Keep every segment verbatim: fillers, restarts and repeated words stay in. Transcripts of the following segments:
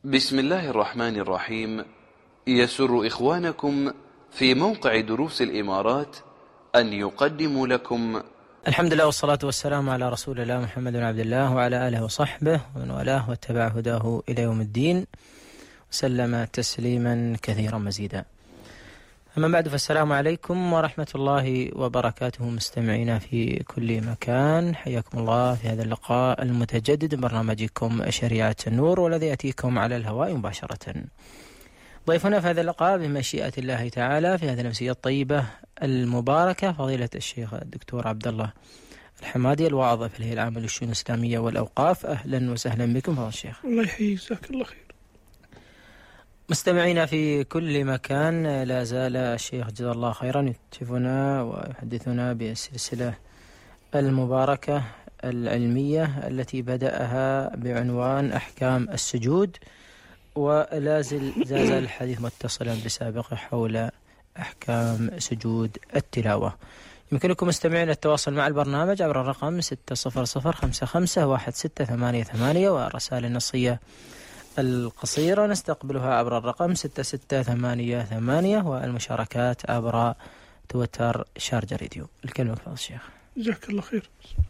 بسم الله الرحمن الرحيم. يسر إخوانكم في موقع دروس الإمارات أن يقدموا لكم الحمد لله والصلاة والسلام على رسول الله محمد بن عبد الله وعلى آله وصحبه ومن والاه واتبع هداه إلى يوم الدين وسلم تسليما كثيرا مزيدا. أما بعد، فالسلام عليكم ورحمة الله وبركاته مستمعينا في كل مكان، حياكم الله في هذا اللقاء المتجدد برنامجكم شريعة النور، والذي يأتيكم على الهواء مباشرة. ضيفنا في هذا اللقاء بمشيئة الله تعالى في هذه الأمسية الطيبة المباركة فضيلة الشيخ الدكتور عبد الله الحمادي، الواعظ في الهيئة العامة للشؤون الإسلامية والأوقاف. أهلا وسهلا بكم فضل الشيخ. الله يحييك، جزاك الله خير. مستمعينا في كل مكان، لا زال الشيخ جزاه الله خيرا يكشفنا ويحدثنا بالسلسلة المباركة العلمية التي بدأها بعنوان أحكام السجود، ولا زال زال الحديث متصلا بسابقه حول أحكام سجود التلاوة. يمكنكم مستمعينا التواصل مع البرنامج عبر الرقم ستة صفر صفر خمسة خمسة واحد ستة ثمانية ثمانية، والرسائل النصية القصيرة نستقبلها عبر الرقم ستة ستة ثمانية ثمانية، والمشاركات عبر تويتر شارجة راديو. الكلمة فضل الشيخ. جزاك الله خير.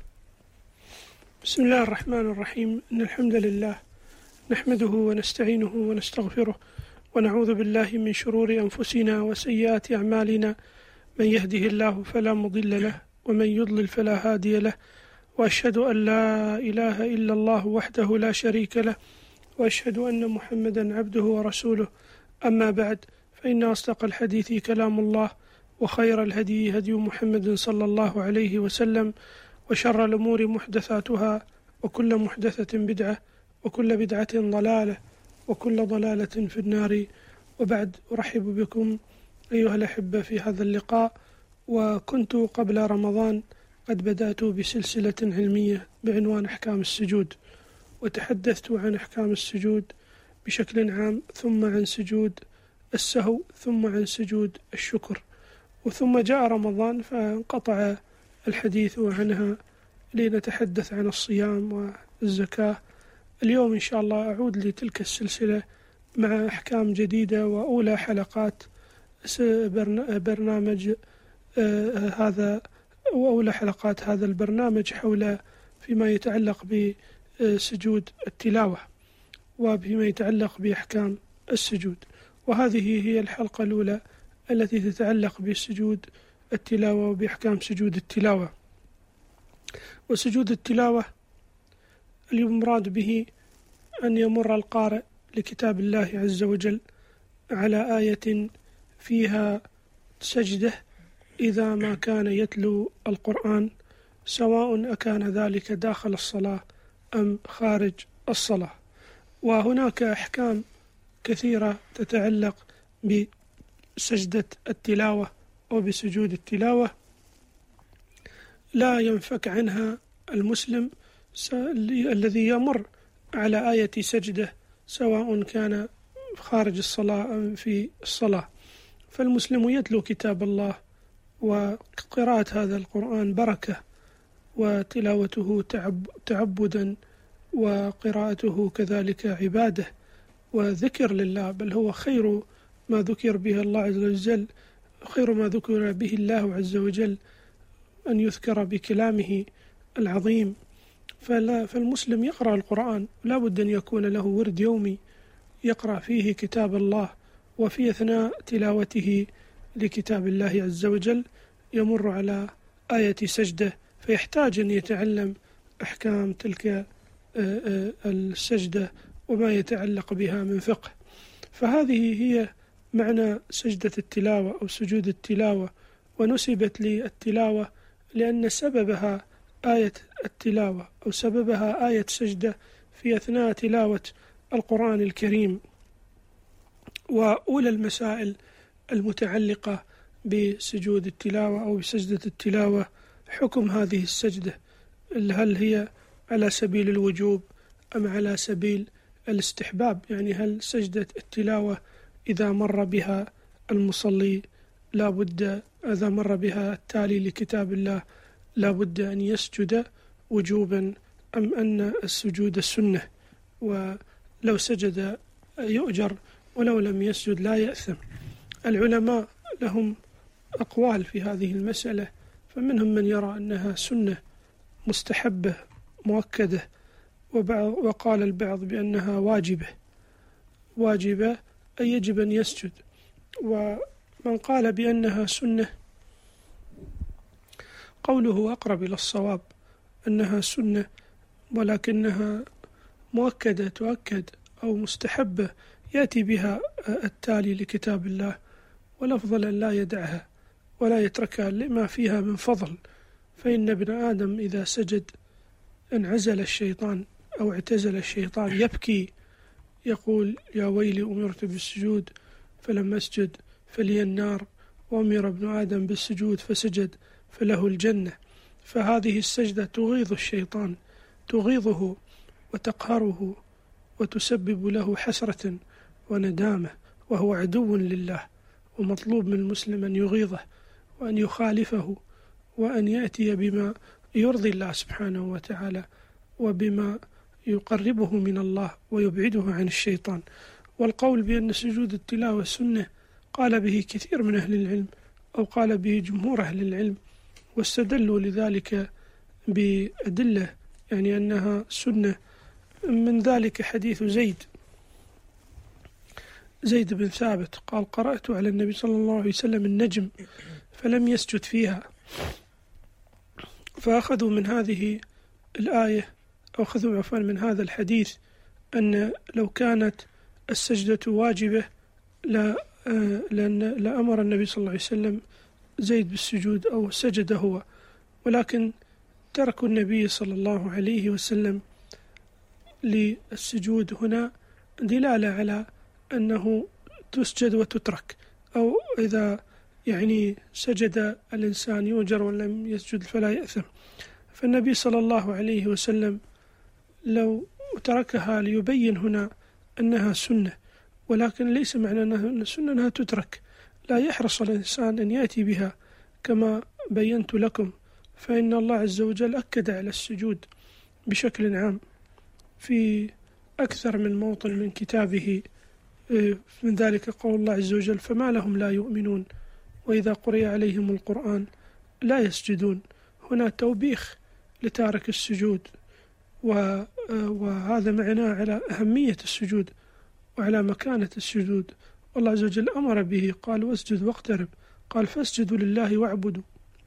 بسم الله الرحمن الرحيم. إن الحمد لله نحمده ونستعينه ونستغفره ونعوذ بالله من شرور أنفسنا وسيئات أعمالنا، من يهده الله فلا مضل له ومن يضلل فلا هادي له، وأشهد أن لا إله إلا الله وحده لا شريك له، وأشهد أن محمدا عبده ورسوله. أما بعد، فإن أصدق الحديث كلام الله، وخير الهدي هدي محمد صلى الله عليه وسلم، وشر الأمور محدثاتها، وكل محدثة بدعة، وكل بدعة ضلالة، وكل ضلالة في النار. وبعد، أرحب بكم أيها الأحبة في هذا اللقاء. وكنت قبل رمضان قد بدأت بسلسلة علمية بعنوان أحكام السجود، وتحدثت عن أحكام السجود بشكل عام، ثم عن سجود السهو، ثم عن سجود الشكر، وثم جاء رمضان فانقطع الحديث عنها لنتحدث عن الصيام والزكاة. اليوم إن شاء الله أعود لتلك السلسلة مع أحكام جديدة وأولى حلقات برنامج هذا وأولى حلقات هذا البرنامج حول فيما يتعلق بسجود التلاوة وبما يتعلق بأحكام السجود. وهذه هي الحلقة الأولى التي تتعلق بسجود التلاوة وبأحكام سجود التلاوة. وسجود التلاوة المراد به أن يمر القارئ لكتاب الله عز وجل على آية فيها سجدة إذا ما كان يتلو القرآن، سواء أكان ذلك داخل الصلاة أم خارج الصلاة. وهناك أحكام كثيرة تتعلق بسجدة التلاوة وبسجود التلاوة لا ينفك عنها المسلم الذي يمر على آية سجدة، سواء كان خارج الصلاة أم في الصلاة. فالمسلم يتلو كتاب الله، وقراءة هذا القرآن بركة، وتلاوته تعب تعبدا، وقراءته كذلك عبادة وذكر لله، بل هو خير ما ذكر به الله عز وجل، خير ما ذكر به الله عز وجل أن يذكر بكلامه العظيم. فلا فالمسلم يقرأ القرآن، لا بد أن يكون له ورد يومي يقرأ فيه كتاب الله، وفي أثناء تلاوته لكتاب الله عز وجل يمر على آية سجدة، فيحتاج أن يتعلم أحكام تلك السجدة وما يتعلق بها من فقه. فهذه هي معنى سجدة التلاوة أو سجود التلاوة، ونسبت للتلاوة لأن سببها آية التلاوة أو سببها آية سجدة في أثناء تلاوة القرآن الكريم. وأولى المسائل المتعلقة بسجود التلاوة أو بسجدة التلاوة حكم هذه السجدة، هل هي على سبيل الوجوب أم على سبيل الاستحباب؟ يعني هل سجدة التلاوة إذا مر بها المصلي لا بد إذا مر بها التالي لكتاب الله لا بد أن يسجد وجوبا، أم أن السجود السنة؟ ولو سجد يؤجر ولو لم يسجد لا يأثم. العلماء لهم أقوال في هذه المسألة، فمنهم من يرى أنها سنة مستحبة مؤكدة، وقال البعض بأنها واجبة واجبة أي يجب أن يسجد. ومن قال بأنها سنة قوله أقرب إلى الصواب، أنها سنة ولكنها مؤكدة تؤكد أو مستحبة يأتي بها التالي لكتاب الله، والأفضل أن لا يدعها ولا يتركها لما فيها من فضل. فإن ابن آدم إذا سجد انعزل الشيطان أو اعتزل الشيطان، يبكي يقول يا ويلي أمرت بالسجود فلم أسجد فلي النار، وأمر ابن آدم بالسجود فسجد فله الجنة. فهذه السجدة تغيظ الشيطان، تغيظه وتقهره وتسبب له حسرة وندامة، وهو عدو لله، ومطلوب من المسلم أن يغيظه وأن يخالفه وأن يأتي بما يرضي الله سبحانه وتعالى وبما يقربه من الله ويبعده عن الشيطان. والقول بأن سجود التلاوة سنة قال به كثير من أهل العلم، أو قال به جمهور أهل العلم، واستدلوا لذلك بأدلة يعني أنها سنة. من ذلك حديث زيد زيد بن ثابت قال قرأت على النبي صلى الله عليه وسلم النجم فلم يسجد فيها، فأخذوا من هذه الآية أو أخذوا عفوا من هذا الحديث أن لو كانت السجدة واجبة لا لأن لأمر النبي صلى الله عليه وسلم زيد بالسجود أو سجد هو، ولكن ترك النبي صلى الله عليه وسلم للسجود هنا دلالة على أنه تسجد وتترك، أو إذا يعني سجد الإنسان يؤجر ولم يسجد فلا يأثم. فالنبي صلى الله عليه وسلم لو تركها ليبين هنا أنها سنة، ولكن ليس معنى أنها سنة أنها تترك، لا يحرص الإنسان أن يأتي بها كما بينت لكم. فإن الله عز وجل أكد على السجود بشكل عام في أكثر من موطن من كتابه، من ذلك قول الله عز وجل فما لهم لا يؤمنون وإذا قرئ عليهم القرآن لا يسجدون. هنا توبيخ لتارك السجود، وهذا معناه على أهمية السجود وعلى مكانة السجود. والله عز وجل أمر به، قال واسجد واقترب، قال فاسجدوا لله واعبدوا.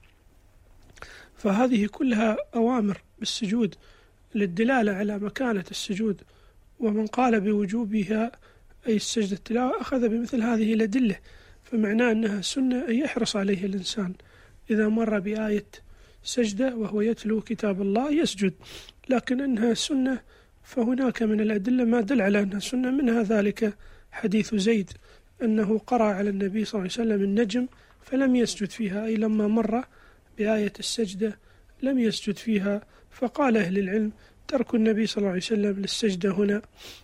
فهذه كلها أوامر بالسجود للدلالة على مكانة السجود. ومن قال بوجوبها أي السجدة التلاوة أخذ بمثل هذه الأدلة، فمعناه أنها سنة أن يحرص عليه الإنسان إذا مر بآية سجدة وهو يتلو كتاب الله يسجد. لكن أنها سنة فهناك من الأدلة ما دل على أنها سنة، منها ذلك حديث زيد أنه قرأ على النبي صلى الله عليه وسلم النجم فلم يسجد فيها، أي لما مر بآية السجدة لم يسجد فيها. فقال أهل العلم ترك النبي صلى الله عليه وسلم للسجدة هنا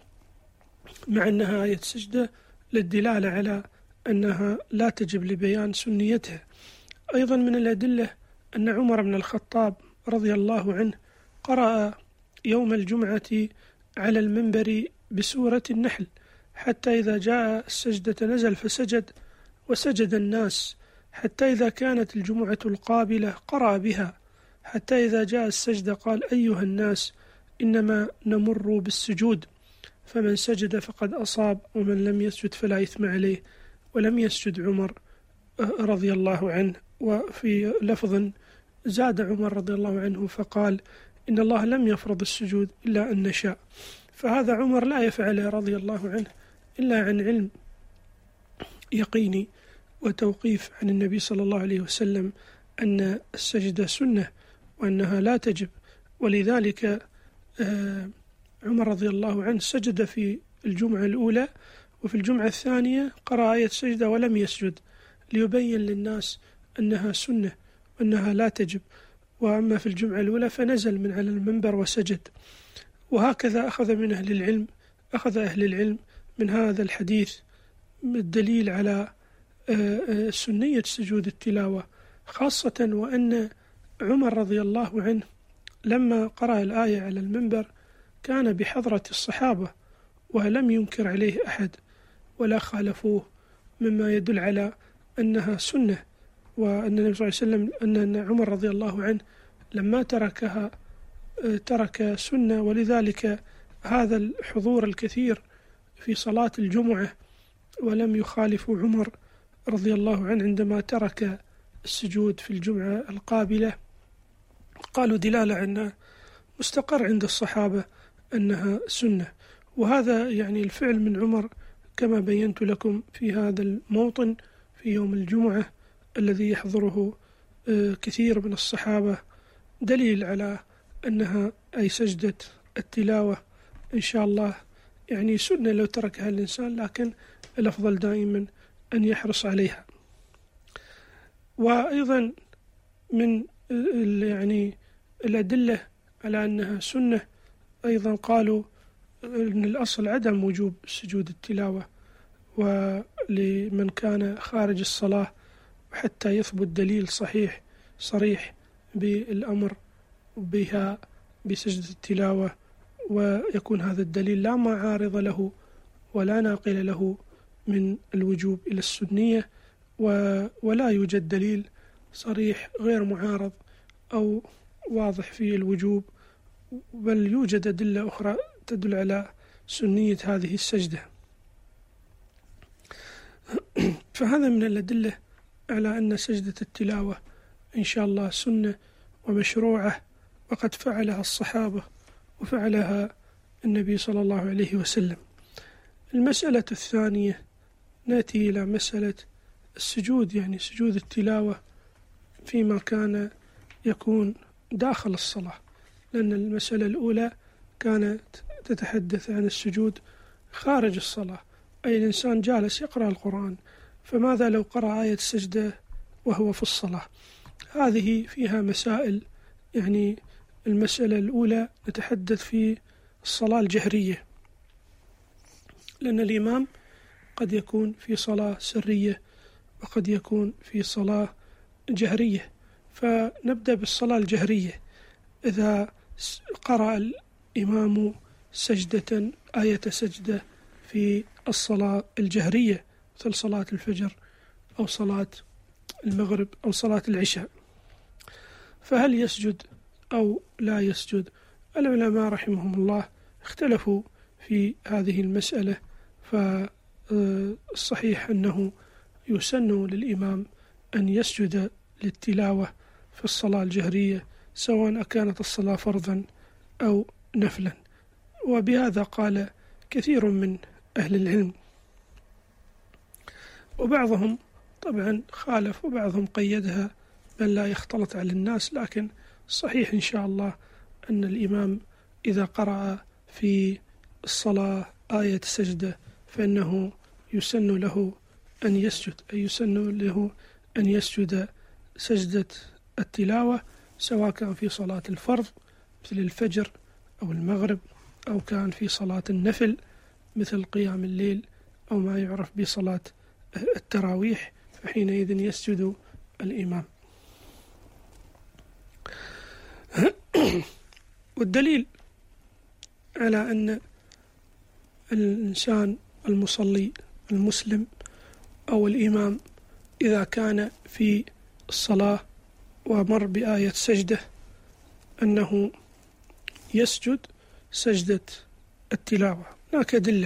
مع أنها آية سجدة للدلالة على أنها لا تجب لبيان سنيتها. أيضا من الأدلة أن عمر بن الخطاب رضي الله عنه قرأ يوم الجمعة على المنبر بسورة النحل حتى إذا جاء السجدة نزل فسجد، وسجد الناس حتى إذا كانت الجمعة القابلة قرأ بها، حتى إذا جاء السجدة قال أيها الناس إنما نمر بالسجود، فمن سجد فقد أصاب ومن لم يسجد فلا إثم عليه. ولم يسجد عمر رضي الله عنه. وفي لفظ زاد عمر رضي الله عنه فقال إن الله لم يفرض السجود إلا أن نشاء. فهذا عمر لا يفعل رضي الله عنه إلا عن علم يقيني وتوقيف عن النبي صلى الله عليه وسلم أن السجدة سنة وأنها لا تجب. ولذلك عمر رضي الله عنه سجد في الجمعة الأولى، وفي الجمعة الثانية قرأ آية سجدة ولم يسجد ليبين للناس أنها سنة وأنها لا تجب. وأما في الجمعة الأولى فنزل من على المنبر وسجد. وهكذا أخذ من أهل العلم أخذ أهل العلم من هذا الحديث الدليل على سنية سجود التلاوة، خاصة وأن عمر رضي الله عنه لما قرأ الآية على المنبر كان بحضرة الصحابة ولم ينكر عليه أحد ولا خالفوه، مما يدل على أنها سنة، وأن النبي صلى الله عليه وسلم أن عمر رضي الله عنه لما تركها ترك سنة، ولذلك هذا الحضور الكثير في صلاة الجمعة، ولم يخالفوا عمر رضي الله عنه عندما ترك السجود في الجمعة القابلة، قالوا دلالة أنها مستقر عند الصحابة أنها سنة. وهذا يعني الفعل من عمر كما بينت لكم في هذا الموطن في يوم الجمعة الذي يحضره كثير من الصحابة دليل على أنها أي سجدة التلاوة إن شاء الله يعني سنة لو تركها الإنسان، لكن الأفضل دائما أن يحرص عليها. وأيضا من يعني الأدلة على أنها سنة أيضا قالوا أن الأصل عدم وجوب سجود التلاوة ولمن كان خارج الصلاة، وحتى يثبت دليل صحيح صريح بالأمر بها بسجد التلاوة، ويكون هذا الدليل لا معارض له ولا ناقل له من الوجوب إلى السنية، ولا يوجد دليل صريح غير معارض أو واضح في الوجوب، بل يوجد أدلة أخرى تدل على سنية هذه السجدة. فهذا من الأدلة على أن سجدة التلاوة إن شاء الله سنة ومشروعة، وقد فعلها الصحابة وفعلها النبي صلى الله عليه وسلم. المسألة الثانية نأتي إلى مسألة السجود، يعني سجود التلاوة فيما كان يكون داخل الصلاة، لأن المسألة الأولى كانت تتحدث عن السجود خارج الصلاة، أي الإنسان جالس يقرأ القرآن، فماذا لو قرأ آية السجدة وهو في الصلاة؟ هذه فيها مسائل. يعني المسألة الأولى نتحدث في الصلاة الجهرية، لأن الإمام قد يكون في صلاة سرية وقد يكون في صلاة جهرية، فنبدأ بالصلاة الجهرية. إذا قرأ الإمام سجدة آية سجدة في الصلاة الجهرية مثل صلاة الفجر أو صلاة المغرب أو صلاة العشاء، فهل يسجد أو لا يسجد؟ العلماء رحمهم الله اختلفوا في هذه المسألة، فالصحيح أنه يسن للإمام أن يسجد للتلاوة في الصلاة الجهرية سواء كانت الصلاة فرضا أو نفلا، وبهذا قال كثير من أهل العلم، وبعضهم طبعا خالف وبعضهم قيدها بل لا يختلط على الناس، لكن صحيح إن شاء الله أن الإمام إذا قرأ في الصلاة آية سجدة فإنه يسن له أن يسجد، أي يسن له أن يسجد سجدة التلاوة سواء كان في صلاة الفرض مثل الفجر أو المغرب، أو كان في صلاة النفل مثل قيام الليل أو ما يعرف بصلاة التراويح، فحينئذ يسجد الإمام. والدليل على أن الإنسان المصلي المسلم أو الإمام إذا كان في الصلاة ومر بآية سجدة أنه يسجد سجدة التلاوة. هناك أدلة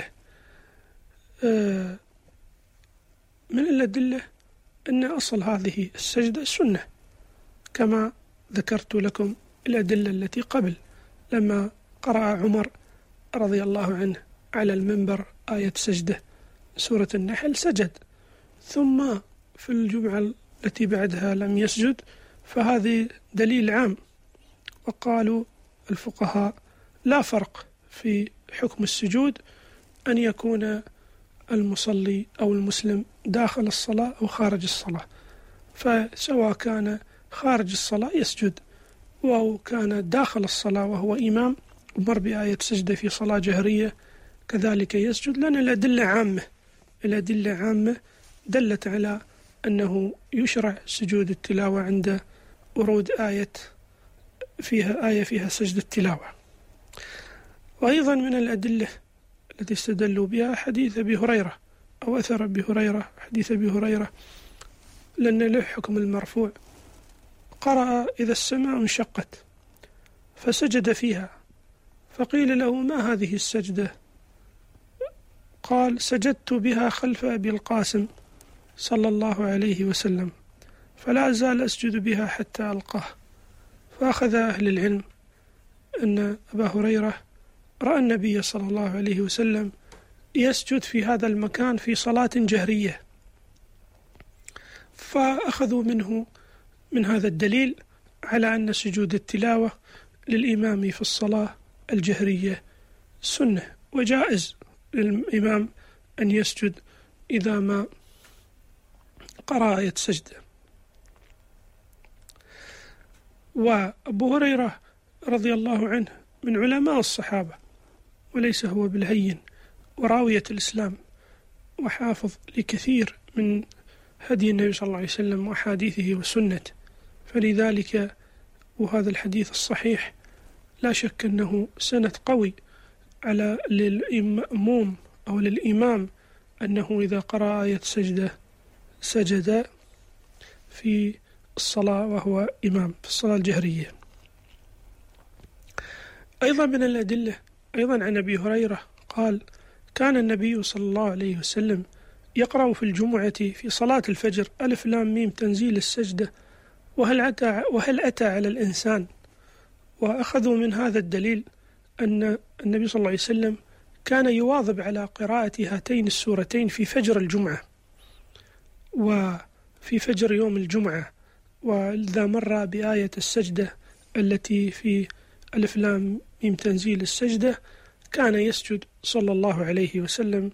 من الأدلة أن أصل هذه السجدة سنة، كما ذكرت لكم الأدلة التي قبل لما قرأ عمر رضي الله عنه على المنبر آية سجدة سورة النحل سجد، ثم في الجمعة التي بعدها لم يسجد، فهذه دليل عام. وقالوا الفقهاء لا فرق في حكم السجود أن يكون المصلي أو المسلم داخل الصلاة أو خارج الصلاة، فسواء كان خارج الصلاة يسجد أو كان داخل الصلاة وهو إمام ومر بآية سجدة في صلاة جهرية كذلك يسجد، لأن الأدلة عامة الأدلة عامة دلت على أنه يشرع سجود التلاوة عند ورود آية فيها آية فيها سجد التلاوة. وأيضا من الأدلة التي استدلوا بها حديث أبي هريرة أو أثر أبي هريرة، حديث أبي هريرة، لأن له حكم المرفوع. قرأ إذا السماء انشقت فسجد فيها، فقيل له ما هذه السجدة؟ قال سجدت بها خلف أبي القاسم صلى الله عليه وسلم، فلا أزال أسجد بها حتى ألقاه. فأخذ أهل العلم أن أبا هريرة رأى النبي صلى الله عليه وسلم يسجد في هذا المكان في صلاة جهرية، فأخذوا منه من هذا الدليل على أن سجود التلاوة للإمام في الصلاة الجهرية سنة، وجائز للإمام أن يسجد إذا ما قرأ آية سجدة. وأبو هريرة رضي الله عنه من علماء الصحابة، وليس هو بالهين، وراوية الإسلام، وحافظ لكثير من هدي النبي صلى الله عليه وسلم وحديثه وسنته، فلذلك وهذا الحديث الصحيح لا شك أنه سند قوي على للمأموم أو للإمام أنه إذا قرأ آية سجدة سجد في الصلاة وهو إمام في الصلاة الجهرية. أيضا من الأدلة أيضا عن أبي هريرة قال كان النبي صلى الله عليه وسلم يقرأ في الجمعة في صلاة الفجر ألف لام ميم تنزيل السجدة وهل أتى, وهل أتى على الإنسان. وأخذوا من هذا الدليل أن النبي صلى الله عليه وسلم كان يواظب على قراءة هاتين السورتين في فجر الجمعة وفي فجر يوم الجمعة، وإذا مر بآية السجدة التي في ألف لام ميم تنزيل السجدة كان يسجد صلى الله عليه وسلم.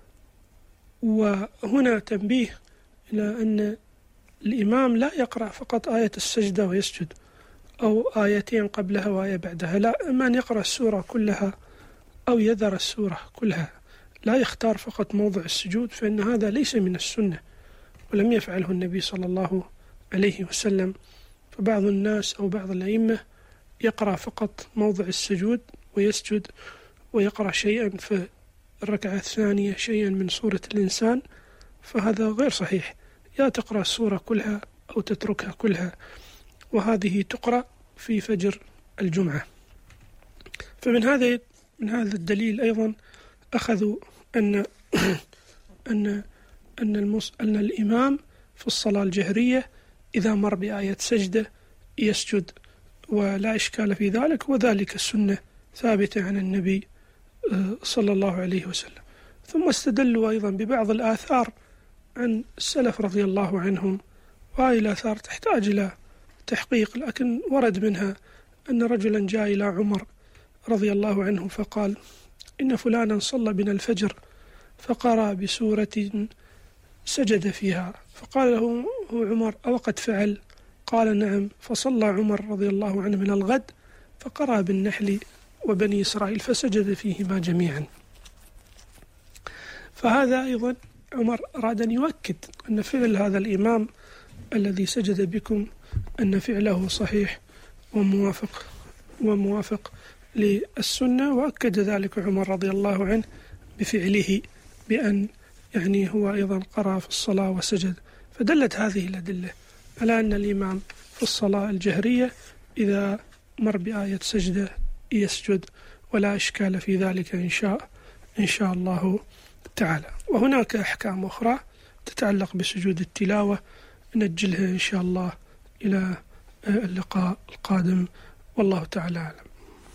وهنا تنبيه إلى أن الإمام لا يقرأ فقط آية السجدة ويسجد أو آيتين قبلها وآية بعدها، لا، إما أن يقرأ السورة كلها أو يذر السورة كلها، لا يختار فقط موضع السجود، فإن هذا ليس من السنة ولم يفعله النبي صلى الله عليه وسلم. فبعض الناس أو بعض الأئمة يقرأ فقط موضع السجود ويسجد ويقرأ شيئا في الركعة الثانية، شيئا من سورة الإنسان، فهذا غير صحيح، يا تقرأ السورة كلها أو تتركها كلها، وهذه تقرأ في فجر الجمعة. فمن هذا من هذا الدليل أيضا أخذوا أن أن أن, المص... أن الإمام في الصلاة الجهرية إذا مر بآية سجدة يسجد ولا إشكال في ذلك، وذلك السنة ثابتة عن النبي صلى الله عليه وسلم. ثم استدلوا أيضا ببعض الآثار عن السلف رضي الله عنهم، وهذه الآثار تحتاج إلى تحقيق، لكن ورد منها أن رجلا جاء إلى عمر رضي الله عنه فقال إن فلانا صلى بنا الفجر فقرأ بسورة سجد فيها، فقال له عمر أو قد فعل؟ قال نعم. فصلى عمر رضي الله عنه من الغد فقرأ بالنحل وبني إسرائيل فسجد فيهما جميعا. فهذا أيضا عمر أراد أن يؤكد أن فعل هذا الإمام الذي سجد بكم أن فعله صحيح وموافق وموافق للسنة، وأكد ذلك عمر رضي الله عنه بفعله بأن يعني هو أيضا قرأ في الصلاة وسجد. فدلت هذه الأدلة على أن الإمام في الصلاة الجهرية إذا مر بآية سجدة يسجد ولا إشكال في ذلك إن شاء إن شاء الله تعالى. وهناك أحكام أخرى تتعلق بسجود التلاوة نجلها إن شاء الله إلى اللقاء القادم، والله تعالى أعلم.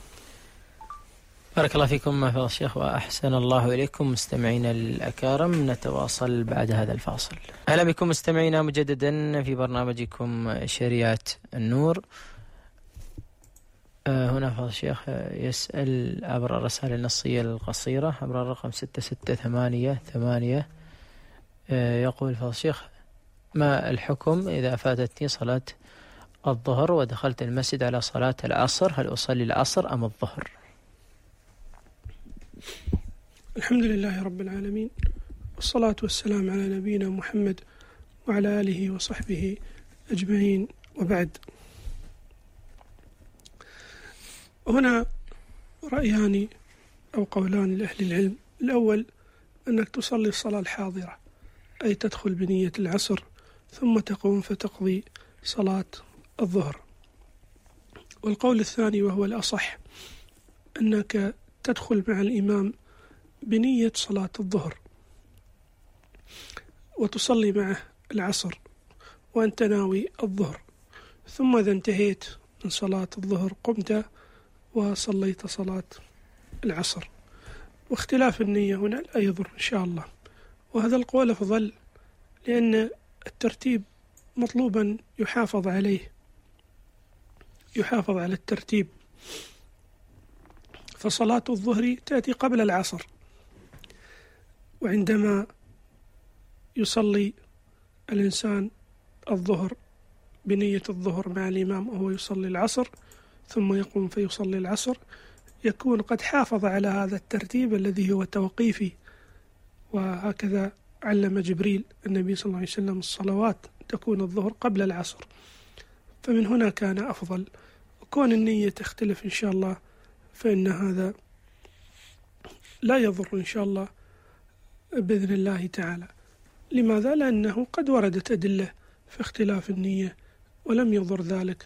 بارك الله فيكم فضيلة الشيخ وأحسن الله إليكم. مستمعينا الأكارم نتواصل بعد هذا الفاصل. أهلا بكم مستمعينا مجددا في برنامجكم شريعة النور. هنا فضيلة الشيخ يسأل عبر الرسائل النصية القصيرة عبر الرقم ستة ستة ثمانية ثمانية، يقول فضيلة الشيخ ما الحكم إذا فاتتني صلاة الظهر ودخلت المسجد على صلاة العصر، هل أصلي العصر أم الظهر؟ الحمد لله رب العالمين، والصلاة والسلام على نبينا محمد وعلى آله وصحبه أجمعين، وبعد. هنا رأيان أو قولان لأهل العلم الأول أنك تصلي الصلاة الحاضرة، أي تدخل بنية العصر ثم تقوم فتقضي صلاة الظهر. والقول الثاني وهو الأصح أنك تدخل مع الإمام بنية صلاة الظهر وتصلي معه العصر وأنت ناوي الظهر، ثم إذا انتهيت من صلاة الظهر قمت وصليت صلاة العصر. واختلاف النية هنا لا يضر إن شاء الله، وهذا القول أفضل لأن الترتيب مطلوبا يحافظ عليه، يحافظ على الترتيب. فصلاة الظهر تأتي قبل العصر، وعندما يصلي الإنسان الظهر بنية الظهر مع الإمام وهو يصلي العصر ثم يقوم فيصلي العصر، يكون قد حافظ على هذا الترتيب الذي هو توقيفي. وهكذا علم جبريل النبي صلى الله عليه وسلم الصلوات تكون الظهر قبل العصر، فمن هنا كان أفضل. وكون النية تختلف إن شاء الله فإن هذا لا يضر إن شاء الله بإذن الله تعالى. لماذا؟ لأنه قد وردت أدلة في اختلاف النية ولم يضر ذلك.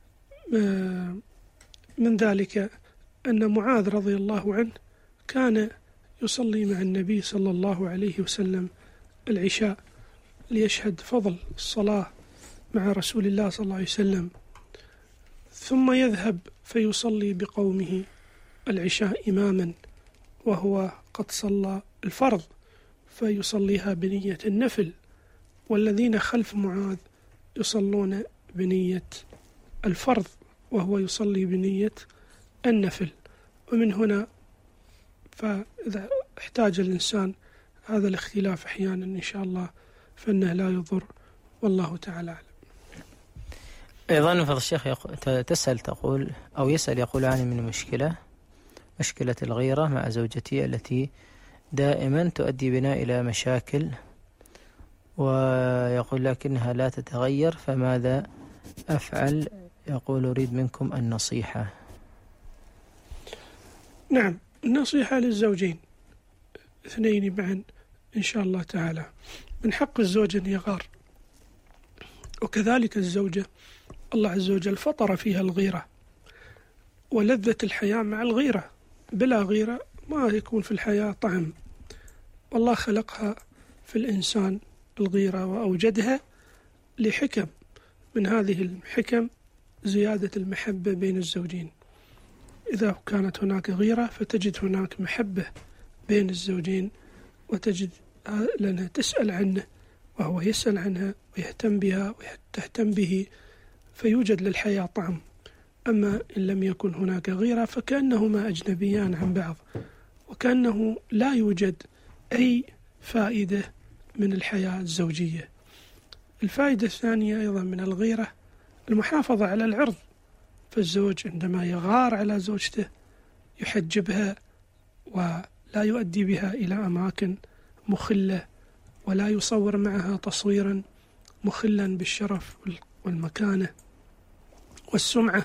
من ذلك أن معاذ رضي الله عنه كان يصلي مع النبي صلى الله عليه وسلم العشاء ليشهد فضل الصلاة مع رسول الله صلى الله عليه وسلم، ثم يذهب فيصلي بقومه العشاء إماما وهو قد صلى الفرض فيصليها بنية النفل، والذين خلف معاذ يصلون بنية الفرض وهو يصلي بنية النفل. ومن هنا فإذا احتاج الإنسان هذا الاختلاف أحيانا إن شاء الله فإنه لا يضر، والله تعالى أعلم. أيضا فضل الشيخ تسأل تقول أو يسأل يقول أعاني من مشكلة مشكلة الغيرة مع زوجتي التي دائما تؤدي بنا إلى مشاكل، ويقول لكنها لا تتغير، فماذا أفعل؟ يقول أريد منكم النصيحة. نعم، النصيحة للزوجين اثنين معا إن شاء الله تعالى. من حق الزوج أن يغار، وكذلك الزوجة الله عز وجل فطر فيها الغيرة، ولذة الحياة مع الغيرة، بلا غيرة ما يكون في الحياة طعم. والله خلقها في الإنسان الغيرة وأوجدها لحكم، من هذه الحكم زيادة المحبة بين الزوجين. إذا كانت هناك غيرة فتجد هناك محبة بين الزوجين، وتجد لأنها تسأل عنه وهو يسأل عنها ويهتم بها وتهتم به، فيوجد للحياة طعم. أما إن لم يكن هناك غيرة فكأنهما أجنبيان عن بعض، وكأنه لا يوجد أي فائدة من الحياة الزوجية. الفائدة الثانية أيضا من الغيرة المحافظة على العرض، فالزوج عندما يغار على زوجته يحجبها ولا يؤدي بها إلى أماكن مخلة، ولا يصور معها تصويرا مخلا بالشرف والمكانة والسمعة.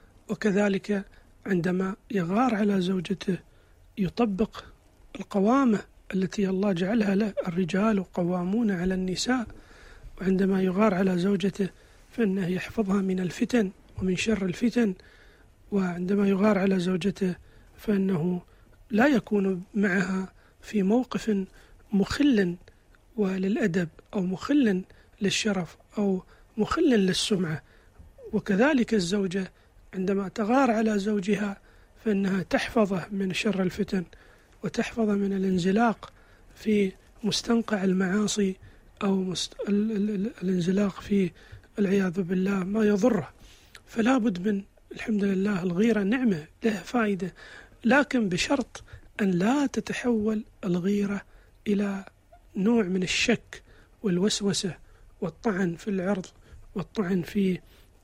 وكذلك عندما يغار على زوجته يطبق القوامة التي الله جعلها له، الرجال قوامون على النساء. وعندما يغار على زوجته فإنه يحفظها من الفتن ومن شر الفتن. وعندما يغار على زوجته فإنه لا يكون معها في موقف مخل وللأدب أو مخل للشرف أو مخل للسمعة. وكذلك الزوجة عندما تغار على زوجها فإنها تحفظه من شر الفتن وتحفظه من الانزلاق في مستنقع المعاصي أو مست... ال... ال... الانزلاق في العياذ بالله ما يضره. فلا بد من الحمد لله الغيرة نعمة لها فائدة، لكن بشرط أن لا تتحول الغيرة إلى نوع من الشك والوسوسة والطعن في العرض والطعن في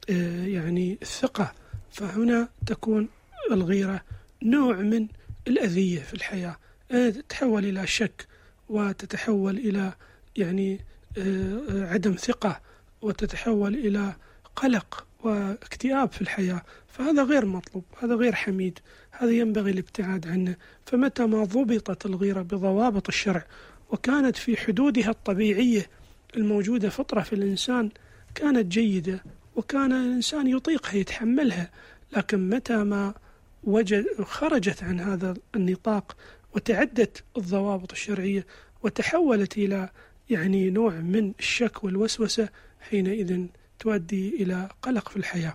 يعني الثقة. فهنا تكون الغيرة نوع من الأذية في الحياة، تتحول إلى شك وتتحول إلى يعني عدم ثقة وتتحول إلى قلق واكتئاب في الحياة، فهذا غير مطلوب، هذا غير حميد، هذا ينبغي الابتعاد عنه. فمتى ما ضبطت الغيرة بضوابط الشرع وكانت في حدودها الطبيعية الموجودة فطرة في الإنسان كانت جيدة، وكان الإنسان يطيقها يتحملها. لكن متى ما وجد خرجت عن هذا النطاق وتعدت الضوابط الشرعية وتحولت إلى يعني نوع من الشك والوسوسة، حينئذ تؤدي إلى قلق في الحياة.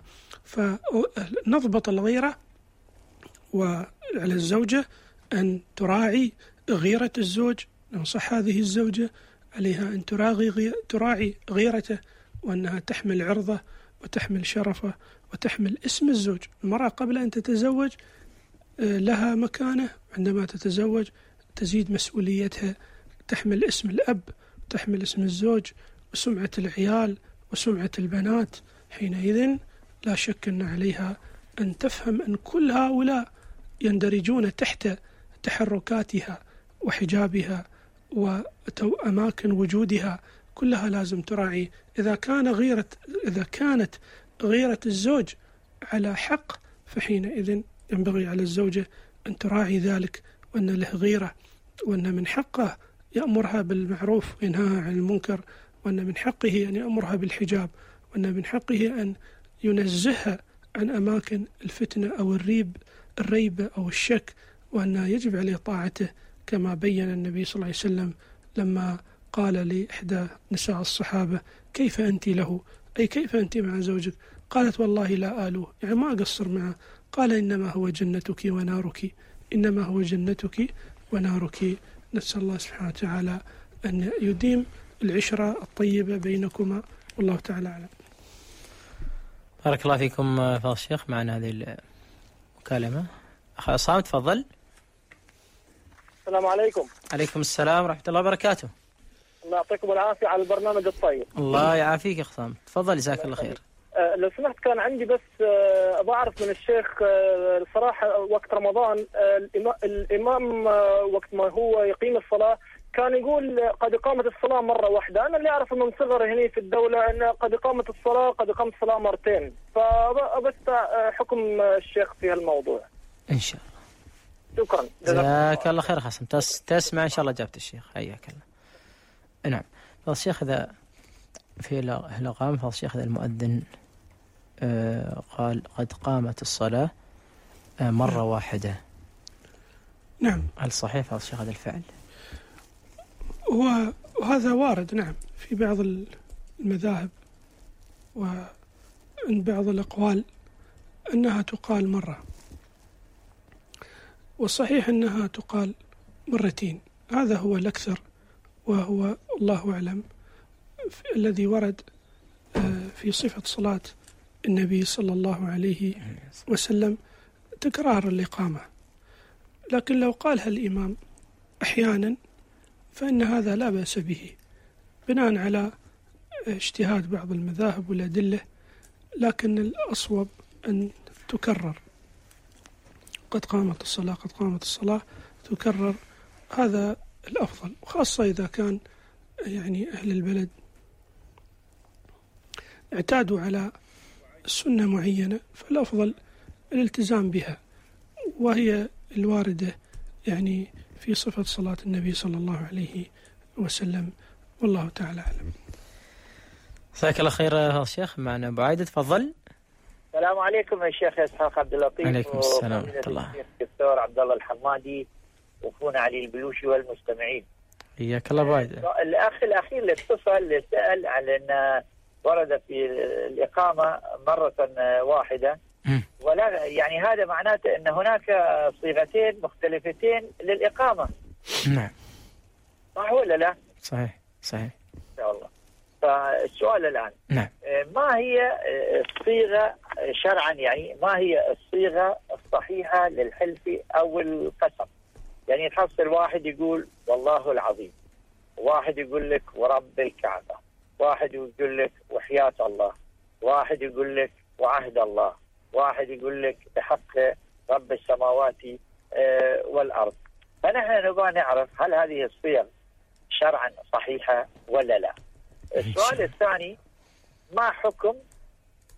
فنضبط الغيرة، وعلى الزوجة أن تراعي غيرة الزوج، ننصح هذه الزوجة عليها أن تراعي تراعي غيرته، وأنها تحمل عرضه وتحمل شرفه وتحمل اسم الزوج. المرأة قبل أن تتزوج لها مكانة، عندما تتزوج تزيد مسؤوليتها، تحمل اسم الأب، تحمل اسم الزوج وسمعة العيال وسمعة البنات. حينئذ لا شك أن عليها أن تفهم أن كل هؤلاء يندرجون تحت تحركاتها وحجابها وأماكن وجودها، كلها لازم تراعي. إذا كان غيرة إذا كانت غيرة الزوج على حق، فحينئذ ينبغي على الزوجة أن تراعي ذلك، وأن له غيرة، وأن من حقه يأمرها بالمعروف وينهاها عن المنكر، وأن من حقه أن يأمرها بالحجاب، وأن من حقه أن ينزهها عن أماكن الفتنة أو الريب الريبة أو الشك، وأن يجب عليه طاعته، كما بين النبي صلى الله عليه وسلم لما قال لإحدى نساء الصحابة: كيف أنت له؟ أي كيف أنت مع زوجك؟ قالت: والله لا آلوه، يعني ما أقصر معه. قال: إنما هو جنتك ونارك، إنما هو جنتك ونارك. نسأل الله سبحانه وتعالى أن يديم العشرة الطيبة بينكما، والله تعالى أعلم. بارك الله فيكم فضل الشيخ. معنا هذه المكالمة. أخ عصام تفضل. السلام عليكم. عليكم السلام ورحمة الله وبركاته. الله يعطيكم العافية على البرنامج الطيب. الله يعافيك يا عصام، تفضل جزاك الله خير. أه لو سمحت، كان عندي بس أه بعرف من الشيخ أه الصراحة وقت رمضان أه الإمام أه وقت ما هو يقيم الصلاة كان يقول قد قامت الصلاة مرة واحدة. أنا اللي أعرف من صغر هنا في الدولة أن قد قامت الصلاة قد قامت الصلاة مرتين، فبس حكم الشيخ في هالموضوع إن شاء الله. شكرا جزاك الله خير حسن. تس تسمع إن شاء الله جابت الشيخ. حياك الله. نعم فضل الشيخ، إذا في الأقام فضل الشيخ إذا المؤذن آه قال قد قامت الصلاة آه مرة واحدة، نعم، هل صحيح فضل الشيخ هذا الفعل؟ وهذا وارد نعم في بعض المذاهب وعند بعض الأقوال أنها تقال مرة، والصحيح أنها تقال مرتين. هذا هو الأكثر، وهو الله أعلم الذي ورد في صفة صلاة النبي صلى الله عليه وسلم تكرار الإقامة. لكن لو قالها الإمام أحيانا فإن هذا لا بأس به بناء على اجتهاد بعض المذاهب والأدلة، لكن الأصوب أن تكرر قد قامت الصلاة قد قامت الصلاة تكرر، هذا الأفضل. وخاصة إذا كان يعني أهل البلد اعتادوا على سنة معينة فالأفضل الالتزام بها، وهي الواردة يعني في صفة صلاة النبي صلى الله عليه وسلم، والله تعالى أعلم. جزاك الله خير يا شيخ. معنا أبو عايدة تفضل. السلام عليكم يا شيخ إسحاق عبد اللطيف. عليكم السلام ورحمة الله. الدكتور عبد الله الحمادي وأخونا علي البلوشي والمستمعين. حياك الله أبو عايدة. الأخ الأخير اللي اتصل اللي سأل على أن ورد في الإقامة مرة واحدة، ولا يعني هذا معناته أن هناك صيغتين مختلفتين للإقامة. نعم. صح ولا لا؟ صحيح صحيح. إن شاء الله. فالسؤال الآن، نعم، ما هي الصيغة شرعا، يعني ما هي الصيغة الصحيحة للحلف أو القسم؟ يعني تحصل واحد يقول والله العظيم، واحد يقول لك ورب الكعبة، واحد يقول لك وحياة الله، واحد يقول لك وعهد الله، واحد يقول لك بحق رب السماوات والأرض. فنحن نبغى نعرف هل هذه الصيغ شرعا صحيحة ولا لا. السؤال الثاني، ما حكم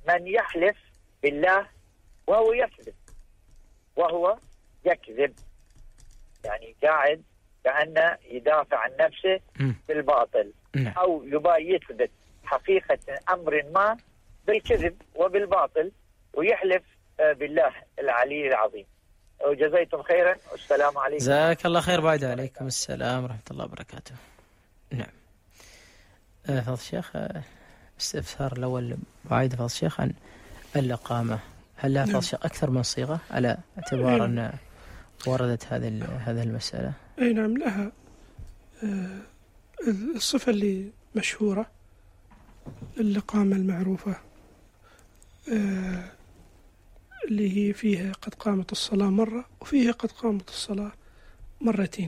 من يحلف بالله وهو يكذب وهو يكذب، يعني قاعد كأنه يدافع عن نفسه بالباطل أو يبغى يثبت حقيقة أمر ما بالكذب وبالباطل ويحلف بالله العلي العظيم. وجزيتم خيرا والسلام عليكم. جزاك الله خير. بعد عليكم السلام ورحمة الله وبركاته. نعم فضل الشيخ، استفسار الأول بعيد فضل الشيخ عن الإقامة، هل لها فضل الشيخ أكثر من صيغة على اعتبار أن وردت هذه هذه المسألة؟ أي نعم لها. آه الصفة اللي مشهورة الإقامة المعروفة آه اللي هي فيها قد قامت الصلاة مرة وفيها قد قامت الصلاة مرتين.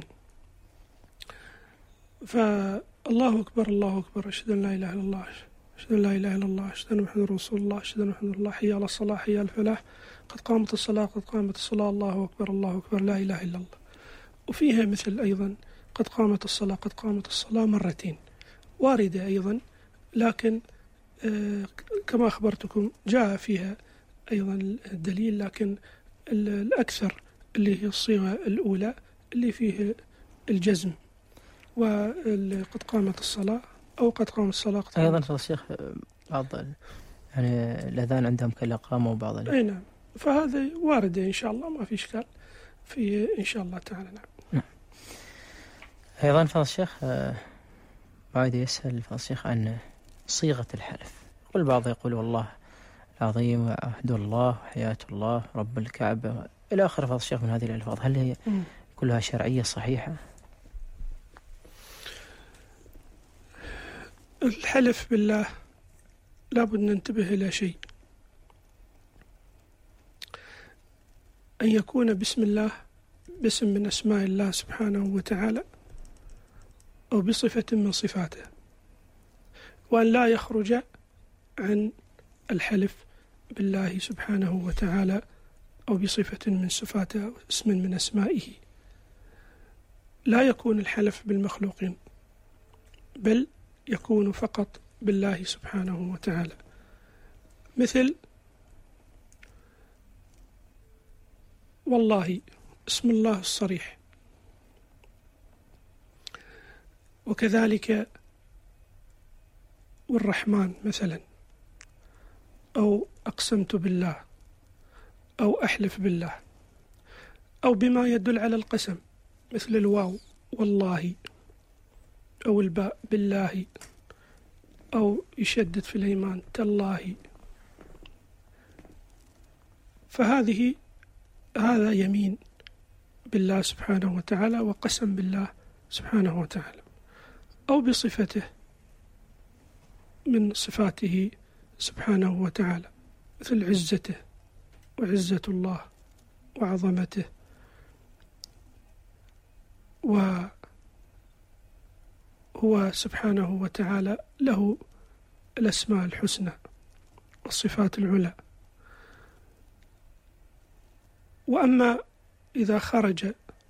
فالله أكبر الله أكبر أشهد أن لا إله إلا الله أشهد أن لا إله إلا الله أشهد أن محمدا رسول الله أشهد أن محمدا الله حي على الصلاة حي على الفلاح قد قامت الصلاة قد قامت الصلاة الله أكبر الله أكبر لا إله إلا الله. وفيها مثل أيضا قد قامت الصلاة قد قامت الصلاة مرتين واردة أيضا، لكن آه كما أخبرتكم جاء فيها أيضا الدليل، لكن الأكثر اللي هي الصيغة الأولى اللي فيه الجزم وقد قامت الصلاة أو قد قامت الصلاة قد قامت. أيضا فضل الشيخ بعض يعني الأذان عندهم كالإقامة وبعض أي نعم، فهذا واردة إن شاء الله ما في إشكال في إن شاء الله تعالى. نعم. نعم. أيضا فضل الشيخ بعد يسأل فضل الشيخ عن صيغة الحلف، والبعض يقول والله العظيم وعهد الله وحياة الله رب الكعبة إلى آخر فضل الشيخ من هذه الألفاظ، هل هي كلها شرعية صحيحة؟ الحلف بالله لابد ننتبه إلى شيء، أن يكون بسم الله باسم من أسماء الله سبحانه وتعالى أو بصفة من صفاته، وأن لا يخرج عن الحلف بالله سبحانه وتعالى أو بصفة من صفاته أو اسم من أسمائه. لا يكون الحلف بالمخلوقين بل يكون فقط بالله سبحانه وتعالى، مثل والله اسم الله الصريح، وكذلك والرحمن مثلا، أو أقسمت بالله أو أحلف بالله، أو بما يدل على القسم مثل الواو والله، أو الباء بالله، أو يشدد في الإيمان تالله. فهذه هذا يمين بالله سبحانه وتعالى وقسم بالله سبحانه وتعالى، أو بصفته من صفاته سبحانه وتعالى مثل عزته وعزة الله وعظمته، وهو سبحانه وتعالى له الأسماء الحسنى والصفات العلى. وأما إذا خرج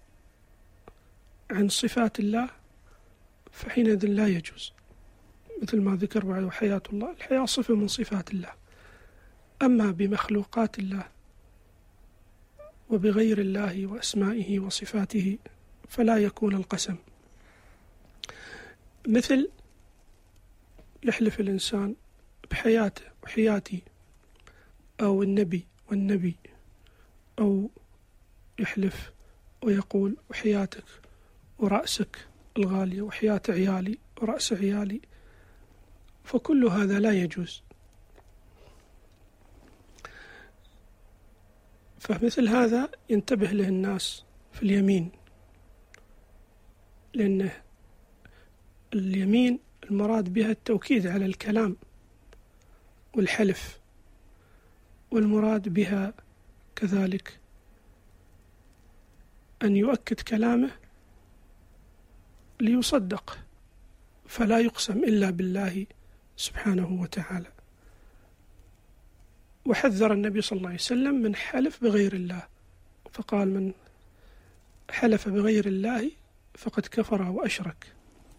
عن صفات الله فحينئذ لا يجوز، مثل ما ذكر بعد وحياة الله، الحياة صفة من صفات الله. أما بمخلوقات الله وبغير الله وأسمائه وصفاته فلا يكون القسم، مثل يحلف الإنسان بحياته وحياتي، أو النبي والنبي، أو يحلف ويقول وحياتك ورأسك الغالية وحياة عيالي ورأس عيالي، فكل هذا لا يجوز. فمثل هذا ينتبه له الناس في اليمين، لأن اليمين المراد بها التوكيد على الكلام والحلف، والمراد بها كذلك أن يؤكد كلامه ليصدق، فلا يقسم إلا بالله سبحانه وتعالى. وحذر النبي صلى الله عليه وسلم من حلف بغير الله، فقال من حلف بغير الله فقد كفر وأشرك.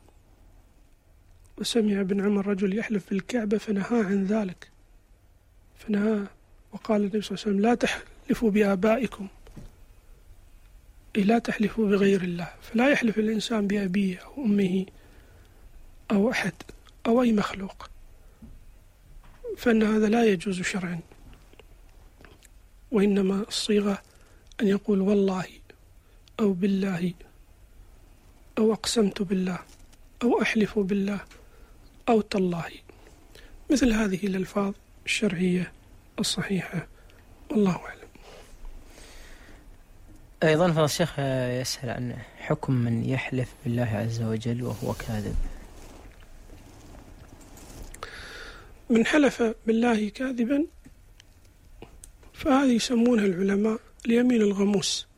وسمع ابن عمر رجل يحلف بالكعبة فنهى عن ذلك، فنهى وقال النبي صلى الله عليه وسلم لا تحلفوا بآبائكم، أي لا تحلفوا بغير الله. فلا يحلف الإنسان بأبيه أو أمه أو أحد أو أي مخلوق، فإن هذا لا يجوز شرعا، وإنما الصيغة أن يقول والله أو بالله أو أقسمت بالله أو أحلف بالله أو تالله، مثل هذه الألفاظ الشرعية الصحيحة، والله أعلم. أيضا فضل الشيخ يسأل عن حكم من يحلف بالله عز وجل وهو كاذب. من حلف بالله كاذبا فهذه يسمونها العلماء اليمين الغموس،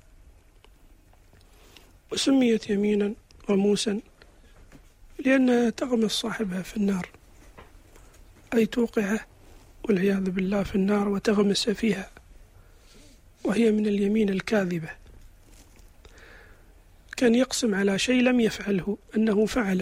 وسميت يمينا غموسا لأنها تغمس صاحبها في النار، أي توقعه والعياذ بالله في النار وتغمس فيها، وهي من اليمين الكاذبة. كان يقسم على شيء لم يفعله أنه فعله،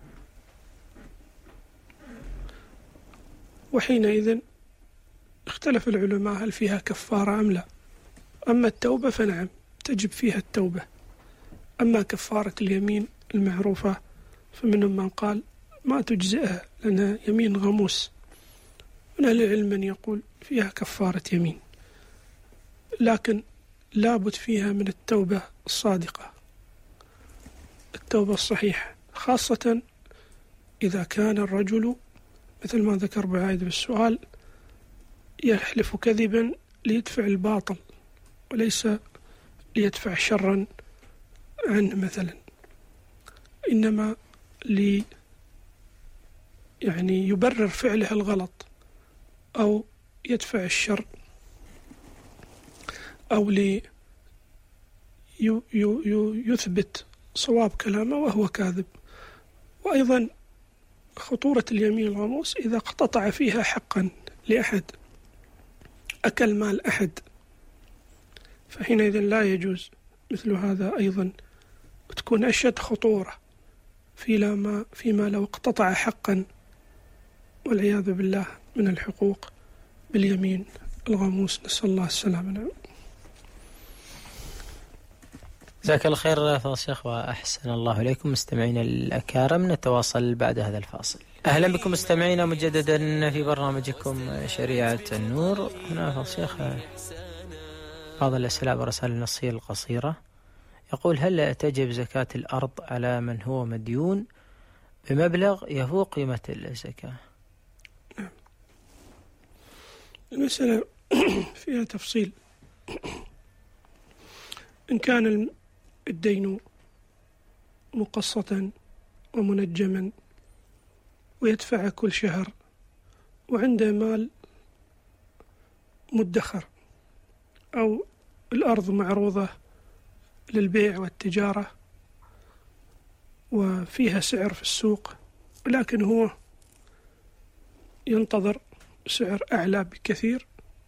وحينئذ اختلف العلماء هل فيها كفارة أم لا. أما التوبة فنعم تجب فيها التوبة، أما كفارة اليمين المعروفة فمنهم من قال ما تجزئها لأنها يمين غموس. من أهل العلم من يقول فيها كفارة يمين، لكن لابد فيها من التوبة الصادقة، التوبة الصحيحة، خاصة إذا كان الرجل مثل ما ذكر بعايد بالسؤال يحلف كذبا ليدفع الباطل وليس ليدفع شرا عنه مثلا، إنما لي يعني يبرر فعله الغلط أو يدفع الشر أو لي يثبت صواب كلامه وهو كاذب. وأيضا خطورة اليمين الغموس إذا اقتطع فيها حقا لأحد، أكل مال أحد، فحينئذ لا يجوز مثل هذا. أيضا تكون أشد خطورة فيما فيما لو اقتطع حقا والعياذ بالله من الحقوق باليمين الغموس، نسأل الله السلامة. جزاك الله خير فضل الشيخ وأحسن الله إليكم. مستمعينا الأكارم نتواصل بعد هذا الفاصل. أهلا بكم مستمعينا مجددا في برنامجكم شريعة النور. هنا فضل الشيخ بعض الأسئلة ورسائل النصية القصيرة، يقول هل تجب زكاة الأرض على من هو مديون بمبلغ يفوق قيمة الزكاة؟ المسألة فيها تفصيل. إن كان الدين مقسطا ومنجما ويدفع كل شهر وعنده مال مدخر، أو الأرض معروضة للبيع والتجارة وفيها سعر في السوق، ولكن هو ينتظر سعر أعلى بكثير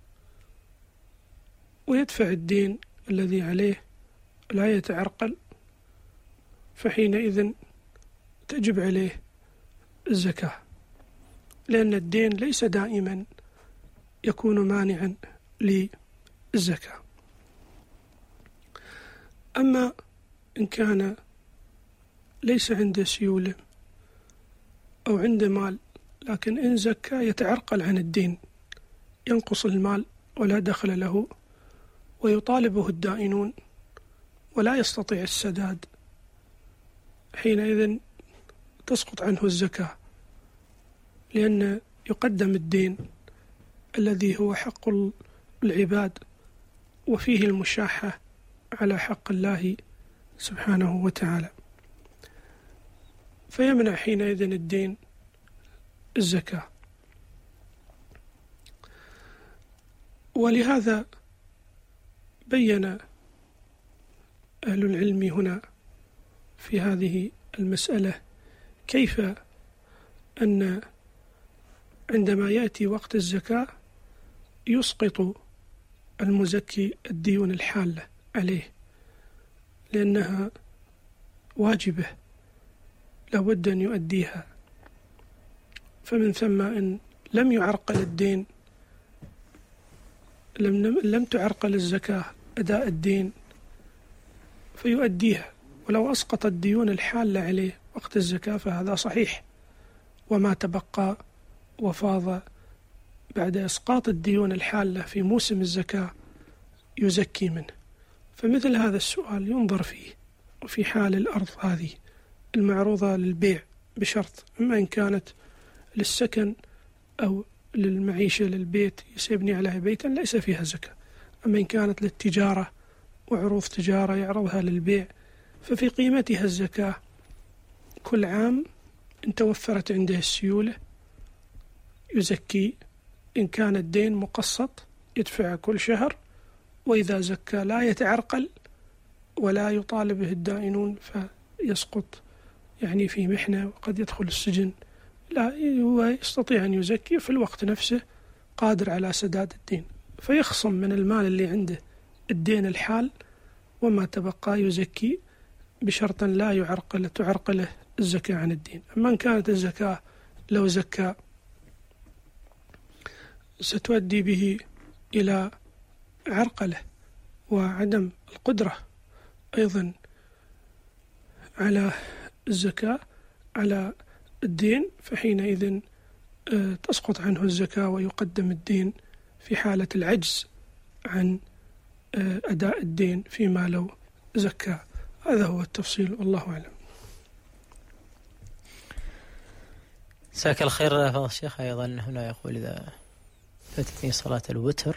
ويدفع الدين الذي عليه لا يتعرقل، فحينئذ تجب عليه الزكاة، لأن الدين ليس دائما يكون مانعا للزكاة. أما إن كان ليس عنده سيولة أو عنده مال لكن إن زكى يتعرقل عن الدين، ينقص المال ولا دخل له ويطالبه الدائنون ولا يستطيع السداد، حينئذ تسقط عنه الزكاة، لأن يقدم الدين الذي هو حق العباد وفيه المشاحة على حق الله سبحانه وتعالى، فيمنع حينئذ الدين الزكاة. ولهذا بين أهل العلم هنا في هذه المسألة كيف أن عندما يأتي وقت الزكاة يسقط المزكي الديون الحالة عليه، لأنها واجبة لابد أن يؤديها، فمن ثم إن لم يعرقل الدين لم, لم تعرقل الزكاة أداء الدين فيؤديها، ولو أسقط الديون الحالة عليه وقت الزكاة فهذا صحيح، وما تبقى وفاض بعد إسقاط الديون الحالة في موسم الزكاة يزكي منه. فمثل هذا السؤال ينظر فيه، وفي حال الأرض هذه المعروضة للبيع بشرط، إما إن كانت للسكن أو للمعيشة للبيت يسيبني عليها بيتا ليس فيها زكاة، أما إن كانت للتجارة وعروض تجارة يعرضها للبيع ففي قيمتها الزكاة كل عام إن توفرت عنده السيولة يزكي، إن كان الدين مقسط يدفع كل شهر، وإذا زكى لا يتعرقل ولا يطالب به الدائنون فيسقط يعني في محنة وقد يدخل السجن، لا هو يستطيع أن يزكي في الوقت نفسه قادر على سداد الدين، فيخصم من المال اللي عنده الدين الحال وما تبقى يزكي بشرط لا يعرقل تعرقله الزكاة عن الدين. أما إن كانت الزكاة لو زكى ستؤدي به إلى عرقله وعدم القدرة أيضا على الزكاة على الدين، فحينئذ تسقط عنه الزكاة ويقدم الدين في حالة العجز عن أداء الدين فيما لو زكى. هذا هو التفصيل والله أعلم. ساك الخير فضل الشيخ. أيضا هنا يقول إذا فاتتني صلاة الوتر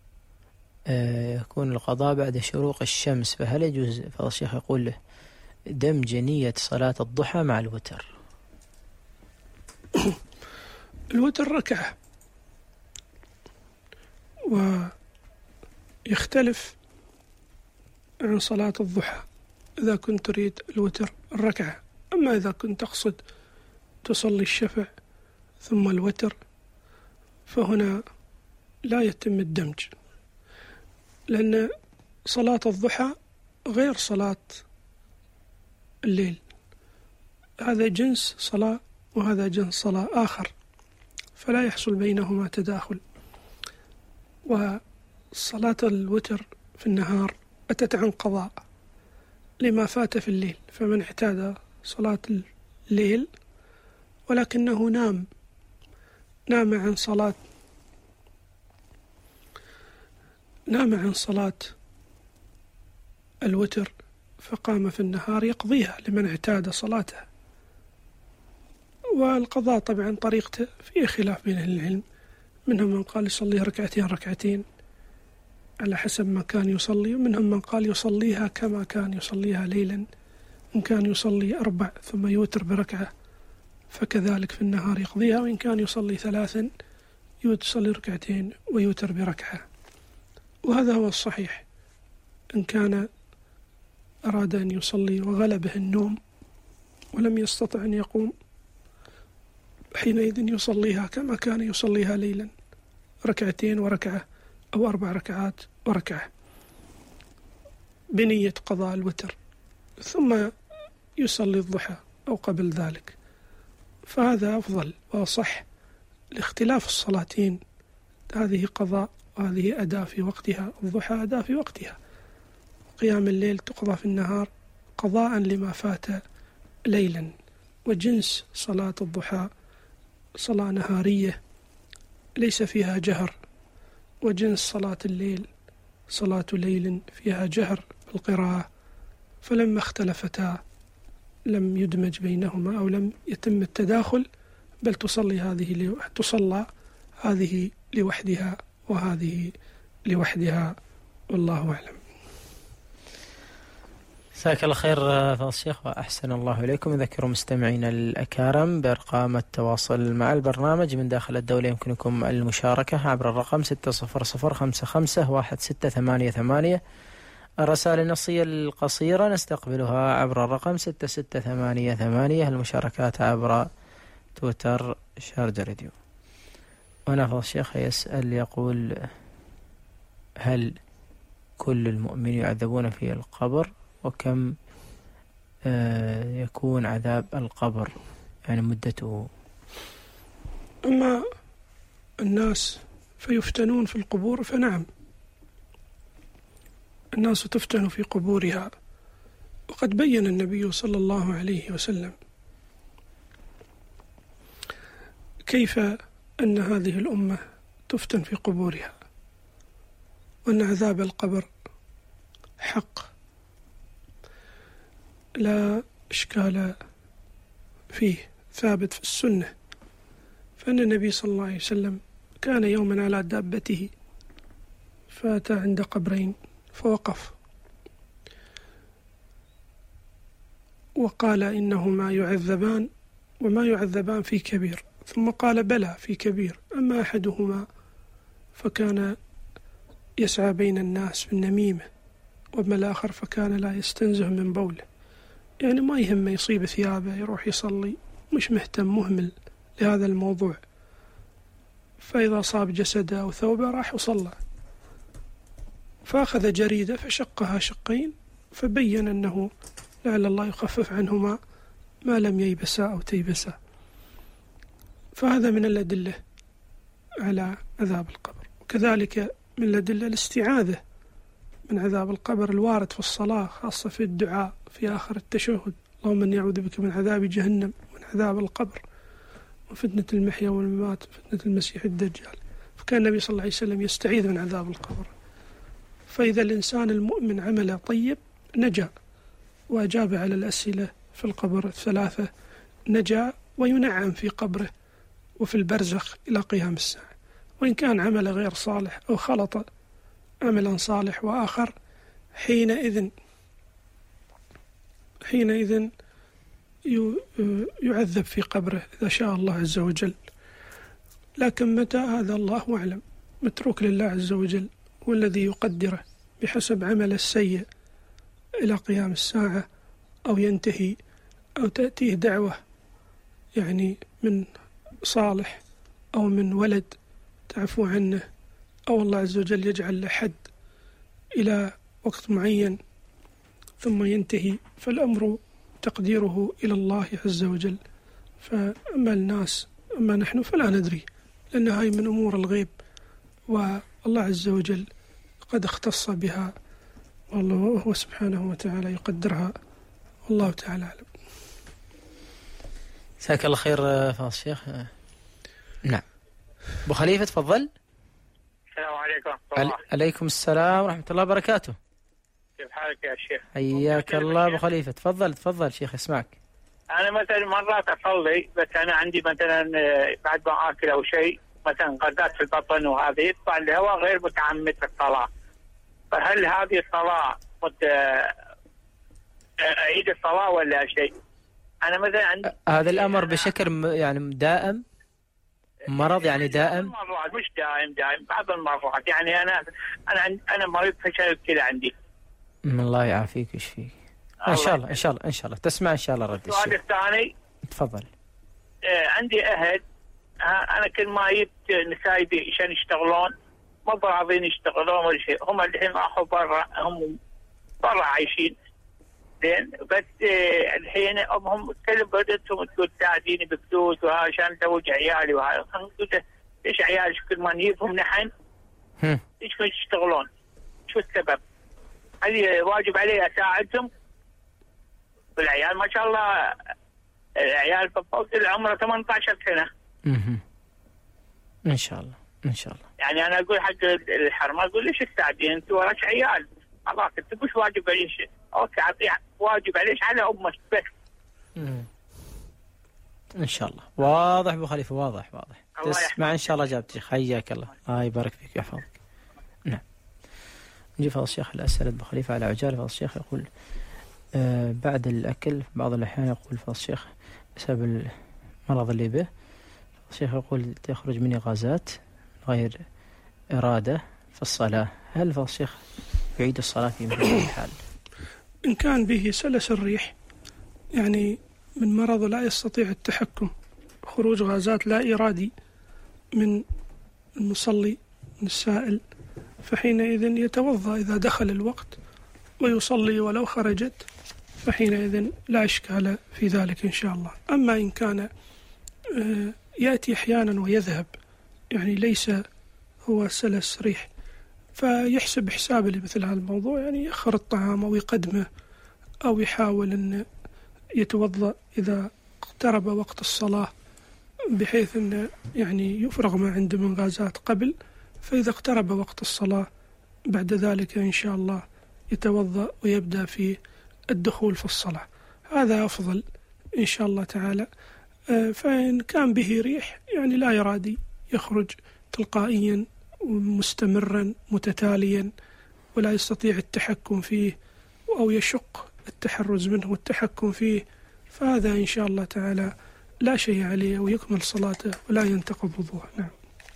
يكون القضاء بعد شروق الشمس، فهل يجوز فضل الشيخ يقول له دمج نية صلاة الضحى مع الوتر؟ الوتر ركعة، ويختلف عن صلاة الضحى إذا كنت تريد الوتر الركعة. أما إذا كنت تقصد تصلي الشفع ثم الوتر فهنا لا يتم الدمج، لأن صلاة الضحى غير صلاة الليل، هذا جنس صلاة وهذا جنس صلاة آخر، فلا يحصل بينهما تداخل. وصلاة الوتر في النهار أتت عن قضاء لما فات في الليل، فمن اعتاد صلاة الليل ولكنه نام نام عن صلاة نام عن صلاة الوتر فقام في النهار يقضيها لمن اعتاد صلاتها. والقضاء طبعا طريقته في خلاف بين أهل العلم، منهم من قال يصليها ركعتين ركعتين على حسب ما كان يصلي، ومنهم من قال يصليها كما كان يصليها ليلا، إن كان يصلي أربع ثم يوتر بركعة فكذلك في النهار يقضيها، وإن كان يصلي ثلاثا يصلي ركعتين ويوتر بركعة. وهذا هو الصحيح، إن كان أراد أن يصلي وغلبه النوم ولم يستطع أن يقوم حينئذ يصليها كما كان يصليها ليلا، ركعتين وركعة أو أربع ركعات وركعة بنية قضاء الوتر، ثم يصلي الضحى أو قبل ذلك، فهذا أفضل وأصح لاختلاف الصلاتين، هذه قضاء وهذه أداء في وقتها، الضحى أداء في وقتها، قيام الليل تقضى في النهار قضاء لما فات ليلا. وجنس صلاة الضحى صلاة نهارية ليس فيها جهر، وجنس صلاة الليل صلاة ليل فيها جهر بالقراءة، فلما اختلفتا لم يدمج بينهما أو لم يتم التداخل، بل تصلي هذه تصلى هذه لوحدها وهذه لوحدها، والله أعلم. جزاك الله خير فضل الشيخ وأحسن الله إليكم. أذكر مستمعينا الأكارم بأرقام التواصل مع البرنامج من داخل الدولة، يمكنكم المشاركة عبر الرقم ستة صفر صفر خمسة خمسة واحد ستة ثمانية ثمانية. الرسائل النصية القصيرة نستقبلها عبر الرقم ستة ستة ثمانية ثمانية. المشاركات عبر تويتر شارجة راديو. هنا فضل الشيخ يسأل يقول: هل كل المؤمنين يعذبون في القبر؟ وكم آه يكون عذاب القبر يعني مدته؟ أما الناس فيفتنون في القبور فنعم الناس تفتن في قبورها، وقد بين النبي صلى الله عليه وسلم كيف أن هذه الأمة تفتن في قبورها، وأن عذاب القبر حق لا إشكال فيه، ثابت في السنة. فأن النبي صلى الله عليه وسلم كان يوما على دابته فأتى عند قبرين فوقف وقال إنهما يعذبان وما يعذبان في كبير، ثم قال بلى في كبير، أما أحدهما فكان يسعى بين الناس بالنميمة، وأما الآخر فكان لا يستنزه من بوله، يعني ما يهم يصيب ثيابه يروح يصلي، مش مهتم، مهمل لهذا الموضوع، فإذا صاب جسده أو ثوبه راح وصلى. فأخذ جريدة فشقها شقين فبين أنه لعل الله يخفف عنهما ما لم ييبسا أو تيبسا. فهذا من الأدلة على عذاب القبر. وكذلك من الأدلة الاستعاذة من عذاب القبر الوارد في الصلاة، خاصة في الدعاء في آخر التشهد: اللهم إني أعوذ بك من عذاب جهنم ومن عذاب القبر وفتنة المحيا والممات وفتنة المسيح الدجال. فكان النبي صلى الله عليه وسلم يستعيذ من عذاب القبر. فإذا الإنسان المؤمن عمله طيب نجا وأجاب على الأسئلة في القبر الثلاثة نجا وينعم في قبره وفي البرزخ إلى قيام الساعة. وإن كان عمله غير صالح أو خلط عملا صالح وآخر حينئذ حينئذ يعذب في قبره إذا شاء الله عز وجل. لكن متى هذا الله أعلم، متروك لله عز وجل، هو الذي يقدره بحسب عمل السيء إلى قيام الساعة، أو ينتهي أو تأتيه دعوة يعني من صالح أو من ولد تعفو عنه، أو الله عز وجل يجعل له حد إلى وقت معين ثم ينتهي، فالأمر تقديره إلى الله عز وجل. فأما الناس أما نحن فلا ندري، لأن هاي من أمور الغيب والله عز وجل قد اختص بها، والله وهو سبحانه وتعالى يقدرها، والله تعالى أعلم. جزاك الله خير فضل الشيخ. نعم أبو خليفة تفضل. السلام عليكم ورحمة الله. عليكم السلام ورحمة الله وبركاته. كيف حالك يا شيخ؟ حياك الله أبو خليفة. تفضل تفضل شيخ اسمعك. أنا مثلا مرات أصلي، بس أنا عندي مثلا بعد ما آكل أو شيء مثلا غازات في البطن وهذه يطلع لي هواء غير متعمد في الصلاة، فهل هذه الصلاة مت... أعيد الصلاة ولا شيء؟ أنا مثلا عندي هذا الأمر بشكل يعني دائم، مرض يعني دائم؟ بعض المرات مش دائم دائم بعض المرات، يعني أنا أنا أنا مريض فشل كذا عندي. الله يعافيك ويشفيك ان شاء الله. ان شاء الله ان شاء الله تسمع ان شاء الله رد الشيء. السؤال الثاني تفضل. آه عندي أهل، أنا كل ما جبت نسايبي عشان يشتغلون ما راضين يشتغلون ولا شيء، هم الحين راحوا برا، هم برا عايشين زين، بس آه الحين هم كل بدتهم تقول ساعديني بفلوس وعشان ازوج عيالي وهذا. قلت ليش عيالك كل ما نجيبهم نحن ليش ما يشتغلون؟ شو السبب؟ هل واجب علي اساعدهم؟ والعيال ما شاء الله العيال فوق العمر ثمانية عشر سنة. اها ان شاء الله ان شاء الله. يعني انا اقول حق الحرمه اقول ليش تساعدين انت وراك عيال؟ خلاص انت مش واجب عليك، اوكي اعطيه واجب عليك على امك بس. امم ان شاء الله. واضح ابو خليفه، واضح واضح. تسمع ان شاء الله جابتك. حياك الله، الله يبارك فيك ويحفظك. نعم. نجي فضل الشيخ الأسئلة أبو خليفة على عجالة. فضل الشيخ يقول آه بعد الأكل بعض الأحيان يقول فضل الشيخ بسبب المرض اللي به، فضل الشيخ يقول تخرج مني غازات غير إرادة في الصلاة، هل فضل الشيخ يعيد الصلاة في مثل هذه الحال؟ إن كان به سلس الريح، يعني من مرض لا يستطيع التحكم، خروج غازات لا إرادي من المصلي من السائل، فحينئذ يتوضأ إذا دخل الوقت ويصلي ولو خرجت، فحينئذ لا إشكال في ذلك إن شاء الله. أما إن كان يأتي أحيانا ويذهب، يعني ليس هو سلس ريح، فيحسب حساب لمثل هذا الموضوع، يعني يأخر الطعام أو يقدمه أو يحاول أن يتوضأ إذا اقترب وقت الصلاة، بحيث أن يعني يفرغ ما عنده من غازات قبل، فإذا اقترب وقت الصلاة بعد ذلك إن شاء الله يتوضأ ويبدأ في الدخول في الصلاة. هذا أفضل إن شاء الله تعالى. فإن كان به ريح يعني لا يرادي يخرج تلقائيا مستمرا متتاليا ولا يستطيع التحكم فيه أو يشق التحرز منه والتحكم فيه، فهذا إن شاء الله تعالى لا شيء عليه ويكمل صلاته ولا ينتقض وضوءه. نعم.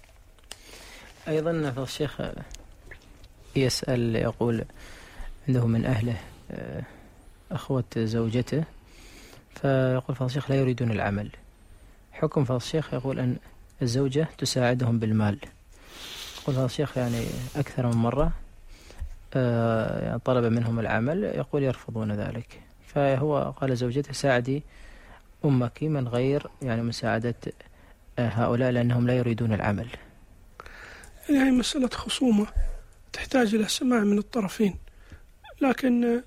أيضا فضل الشيخ يسأل، يقول عنده من أهله أخوة زوجته، فيقول فضل الشيخ لا يريدون العمل، حكم فضل الشيخ يقول أن الزوجة تساعدهم بالمال. يقول فضل الشيخ يعني أكثر من مرة يعني طلب منهم العمل، يقول يرفضون ذلك، فهو قال زوجته ساعدي أمك من غير يعني مساعدة هؤلاء لأنهم لا يريدون العمل. يعني هي مسألة خصومة تحتاج إلى سماع من الطرفين، لكن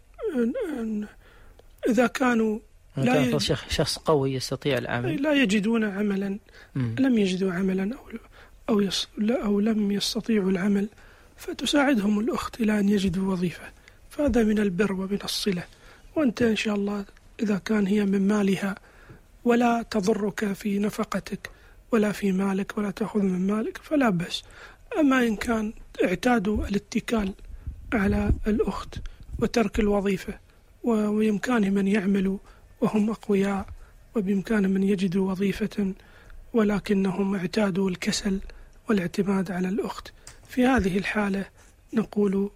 إذا كانوا لا يجد شخص قوي يستطيع العمل لا يجدون عملا م. لم يجدوا عملا أو أو, يص... أو لم يستطيعوا العمل، فتساعدهم الأخت إلى أن يجدوا وظيفة، فهذا من البر ومن الصلة. وأنت إن شاء الله إذا كان هي من مالها ولا تضرك في نفقتك ولا في مالك ولا تأخذ من مالك فلا بأس. أما إن كان اعتادوا الاتكال على الأخت وترك الوظيفة وبإمكانهم أن يعملوا وهم أقوياء وبإمكانهم من يجدوا وظيفة ولكنهم اعتادوا الكسل والاعتماد على الأخت، في هذه الحالة نقول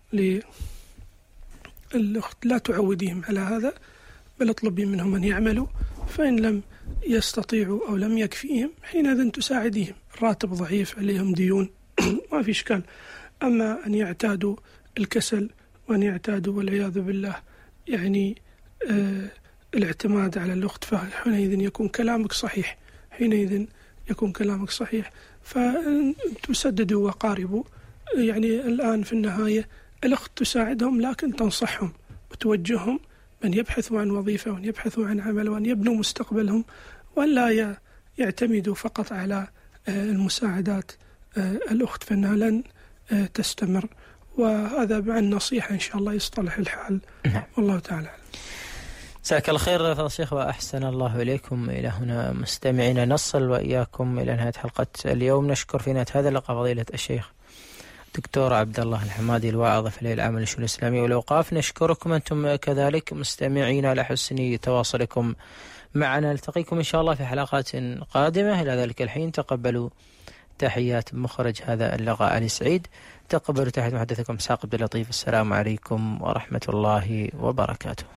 للأخت لا تعوديهم على هذا، بل اطلبي منهم أن يعملوا، فإن لم يستطيعوا أو لم يكفيهم حينئذ تساعديهم. الراتب ضعيف، عليهم ديون، ما في إشكال. أما أن يعتادوا الكسل وأن يعتادوا والعياذ بالله يعني آه الاعتماد على الأخت، فحينئذ يكون كلامك صحيح، حينئذ يكون كلامك صحيح فتسددوا وقاربوا. يعني الآن في النهاية الأخت تساعدهم لكن تنصحهم وتوجههم من يبحثوا عن وظيفة وأن يبحثوا عن عمل وأن يبنوا مستقبلهم، وأن لا يعتمدوا فقط على المساعدات الأخت، فإنها لن تستمر. وهذا مع النصيحة إن شاء الله يصطلح الحال. والله تعالى. جزاك الله خير فضل الشيخ وأحسن الله إليكم. إلى هنا مستمعينا نصل وإياكم إلى نهاية حلقة اليوم. نشكر في نهاية هذا اللقاء فضيلة الشيخ دكتور عبد الله الحمادي الواعظ في العام للشؤون الإسلامية والأوقاف. نشكركم أنتم كذلك مستمعينا على حسن تواصلكم معنا. نلتقيكم إن شاء الله في حلقات قادمة. إلى ذلك الحين تقبلوا تحيات مخرج هذا اللقاء علي سعيد، تقبلوا تحيات محدثكم إسحاق عبد اللطيف. السلام عليكم ورحمة الله وبركاته.